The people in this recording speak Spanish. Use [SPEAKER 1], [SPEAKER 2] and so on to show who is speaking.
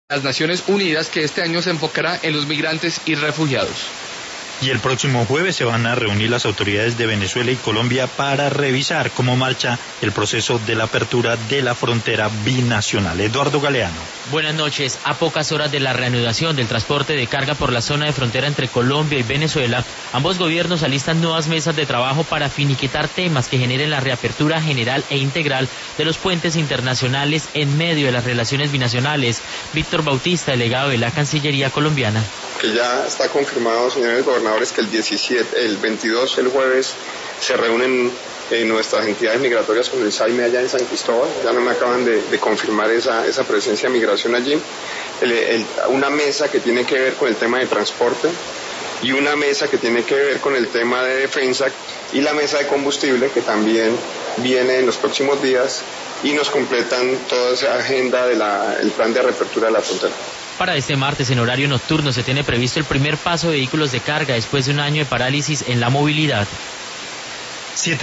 [SPEAKER 1] las Naciones Unidas, que este año se enfocará en los migrantes y refugiados.
[SPEAKER 2] Y el próximo jueves se van a reunir las autoridades de Venezuela y Colombia para revisar cómo marcha el proceso de la apertura de la frontera binacional. Eduardo Galeano.
[SPEAKER 3] Buenas noches. A pocas horas de la reanudación del transporte de carga por la zona de frontera entre Colombia y Venezuela, ambos gobiernos alistan nuevas mesas de trabajo para finiquitar temas que generen la reapertura general e integral de los puentes internacionales en medio de las relaciones binacionales. Víctor Bautista, delegado de la Cancillería colombiana.
[SPEAKER 4] Que ya está confirmado, señores gobernadores, que el 22, el jueves, se reúnen nuestras entidades migratorias con el SAIME allá en San Cristóbal. Ya no me acaban de confirmar esa presencia de migración allí. Una mesa que tiene que ver con el tema de transporte y una mesa que tiene que ver con el tema de defensa y la mesa de combustible, que también viene en los próximos días y nos completan toda esa agenda del plan de reapertura de la frontera.
[SPEAKER 3] Para este martes, en horario nocturno, se tiene previsto el primer paso de vehículos de carga después de un año de parálisis en la movilidad.